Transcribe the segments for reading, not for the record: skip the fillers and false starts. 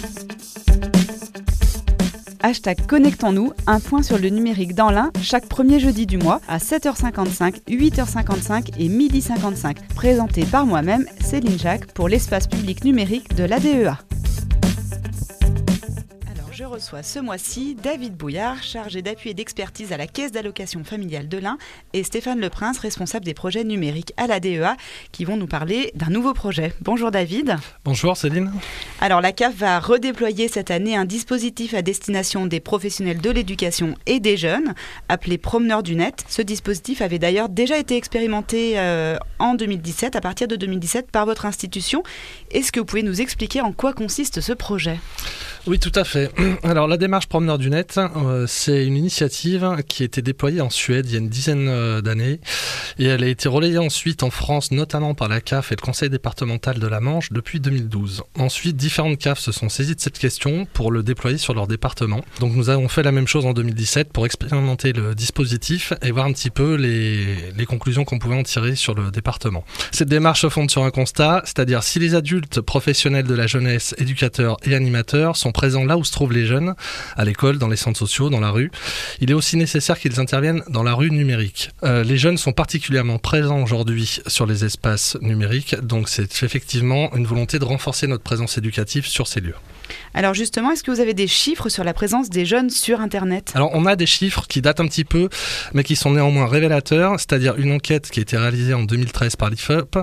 #Connectons-nous, un point sur le numérique dans l'Ain, chaque premier jeudi du mois à 7h55, 8h55 et 12h55. Présenté par moi-même, Céline Jacques, pour l'espace public numérique de l'ADEA. Je reçois ce mois-ci David Bouillard, chargé d'appui et d'expertise à la Caisse d'allocation familiale de l'Ain, et Stéphane Leprince, responsable des projets numériques à l'ADEA, qui vont nous parler d'un nouveau projet. Bonjour David. Bonjour Céline. Alors la CAF va redéployer cette année un dispositif à destination des professionnels de l'éducation et des jeunes, appelé Promeneurs du Net. Ce dispositif avait d'ailleurs déjà été expérimenté en 2017, à partir de 2017, par votre institution. Est-ce que vous pouvez nous expliquer en quoi consiste ce projet ? Oui, tout à fait. Alors, la démarche Promeneurs du Net, c'est une initiative qui a été déployée en Suède il y a une dizaine d'années et elle a été relayée ensuite en France, notamment par la CAF et le Conseil départemental de la Manche depuis 2012. Ensuite, différentes CAF se sont saisies de cette question pour le déployer sur leur département. Donc, nous avons fait la même chose en 2017 pour expérimenter le dispositif et voir un petit peu les conclusions qu'on pouvait en tirer sur le département. Cette démarche se fonde sur un constat, c'est-à-dire si les adultes professionnels de la jeunesse, éducateurs et animateurs sont présents là où se trouvent les jeunes, à l'école, dans les centres sociaux, dans la rue, il est aussi nécessaire qu'ils interviennent dans la rue numérique. Les jeunes sont particulièrement présents aujourd'hui sur les espaces numériques, donc c'est effectivement une volonté de renforcer notre présence éducative sur ces lieux. Alors justement, est-ce que vous avez des chiffres sur la présence des jeunes sur Internet ? Alors on a des chiffres qui datent un petit peu, mais qui sont néanmoins révélateurs, c'est-à-dire une enquête qui a été réalisée en 2013 par l'IFOP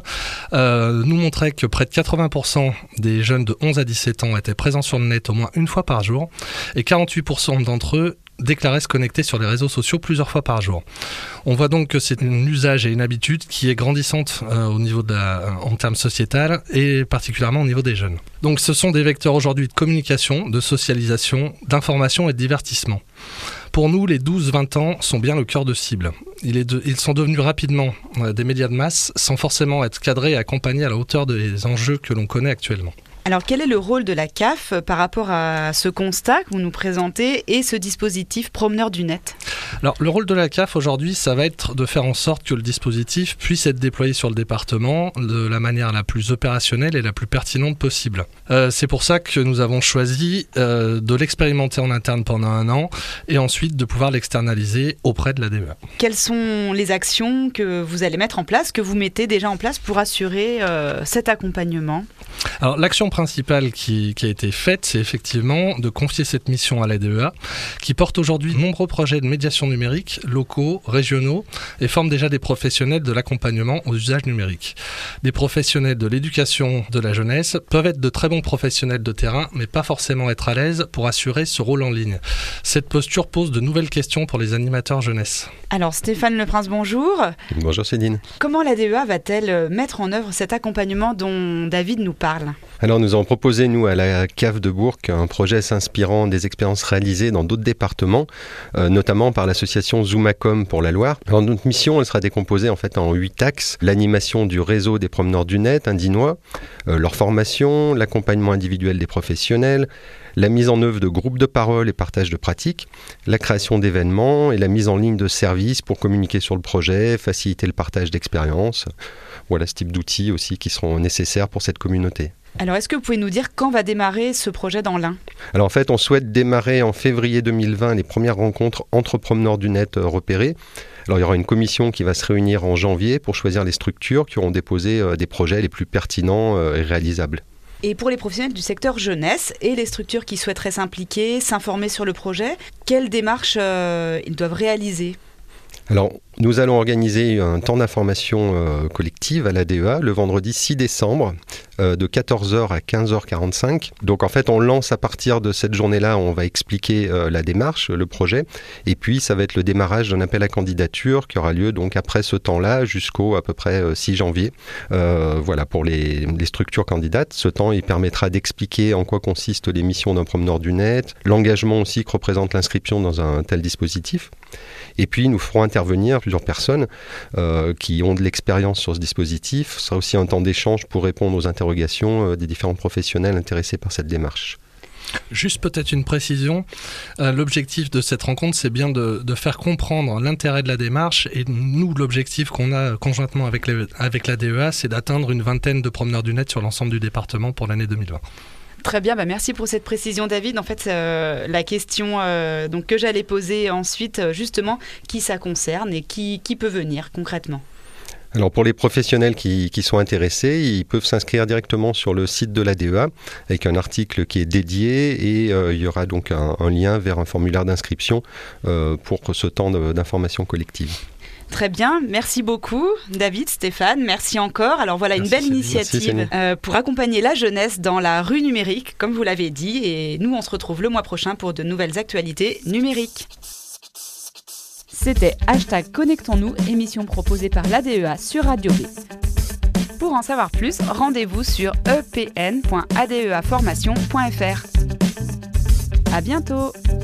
nous montrait que près de 80% des jeunes de 11 à 17 ans étaient présents sur le net au moins une fois par jour, et 48% d'entre eux déclarait se connecter sur les réseaux sociaux plusieurs fois par jour. On voit donc que c'est un usage et une habitude qui est grandissante au niveau en termes sociétal et particulièrement au niveau des jeunes. Donc ce sont des vecteurs aujourd'hui de communication, de socialisation, d'information et de divertissement. Pour nous, les 12-20 ans sont bien le cœur de cible. Ils sont devenus rapidement des médias de masse sans forcément être cadrés et accompagnés à la hauteur des enjeux que l'on connaît actuellement. Alors, quel est le rôle de la CAF par rapport à ce constat que vous nous présentez et ce dispositif Promeneurs du Net ? Alors, le rôle de la CAF aujourd'hui, ça va être de faire en sorte que le dispositif puisse être déployé sur le département de la manière la plus opérationnelle et la plus pertinente possible. C'est pour ça que nous avons choisi de l'expérimenter en interne pendant 1 an et ensuite de pouvoir l'externaliser auprès de l'ADEA. Quelles sont les actions que vous allez mettre en place, que vous mettez déjà en place pour assurer cet accompagnement ? Alors, l'action principale qui a été faite, c'est effectivement de confier cette mission à l'ADEA, qui porte aujourd'hui de nombreux projets de médiation numérique, locaux, régionaux, et forme déjà des professionnels de l'accompagnement aux usages numériques. Des professionnels de l'éducation de la jeunesse peuvent être de très bons professionnels de terrain, mais pas forcément être à l'aise pour assurer ce rôle en ligne. Cette posture pose de nouvelles questions pour les animateurs jeunesse. Alors Stéphane Leprince, bonjour. Bonjour Céline. Comment l'ADEA va-t-elle mettre en œuvre cet accompagnement dont David nous parle ? Alors nous avons proposé, nous, à la CAF de Bourg, un projet s'inspirant des expériences réalisées dans d'autres départements, notamment par l'association Zoomacom pour la Loire. Alors notre mission, elle sera décomposée en fait en 8 axes. L'animation du réseau des promeneurs du net indinois, leur formation, l'accompagnement individuel des professionnels, la mise en œuvre de groupes de parole et partage de pratiques, la création d'événements et la mise en ligne de services pour communiquer sur le projet, faciliter le partage d'expériences. Voilà ce type d'outils aussi qui seront nécessaires pour cette communauté. Alors, est-ce que vous pouvez nous dire quand va démarrer ce projet dans l'Ain ? Alors en fait, on souhaite démarrer en février 2020 les premières rencontres entre promeneurs du net repérés. Alors il y aura une commission qui va se réunir en janvier pour choisir les structures qui auront déposé des projets les plus pertinents et réalisables. Et pour les professionnels du secteur jeunesse et les structures qui souhaiteraient s'impliquer, s'informer sur le projet, quelles démarches ils doivent réaliser ? Alors, nous allons organiser un temps d'information collective à l'ADEA le vendredi 6 décembre de 14h à 15h45. Donc en fait, on lance à partir de cette journée-là, on va expliquer la démarche, le projet. Et puis, ça va être le démarrage d'un appel à candidature qui aura lieu donc après ce temps-là jusqu'au à peu près 6 janvier. Voilà, pour les structures candidates. Ce temps, il permettra d'expliquer en quoi consistent les missions d'un promeneur du net, l'engagement aussi que représente l'inscription dans un tel dispositif. Et puis, nous ferons intervenir plusieurs personnes qui ont de l'expérience sur ce dispositif. Ce sera aussi un temps d'échange pour répondre aux interrogations des différents professionnels intéressés par cette démarche. Juste peut-être une précision, l'objectif de cette rencontre, c'est bien de faire comprendre l'intérêt de la démarche, et nous, l'objectif qu'on a conjointement avec l'ADEA, c'est d'atteindre une vingtaine de promeneurs du net sur l'ensemble du département pour l'année 2020. Très bien, merci pour cette précision David. En fait, la question donc, que j'allais poser ensuite, justement, qui ça concerne et qui peut venir concrètement ? Alors pour les professionnels qui sont intéressés, ils peuvent s'inscrire directement sur le site de la DEA avec un article qui est dédié et il y aura donc un lien vers un formulaire d'inscription pour ce temps d'information collective. Très bien, merci beaucoup David, Stéphane, merci encore. Alors voilà une belle initiative pour accompagner la jeunesse dans la rue numérique, comme vous l'avez dit, et nous on se retrouve le mois prochain pour de nouvelles actualités numériques. C'était #Connectons-nous, émission proposée par l'ADEA sur Radio B. Pour en savoir plus, rendez-vous sur epn.adeaformation.fr. À bientôt.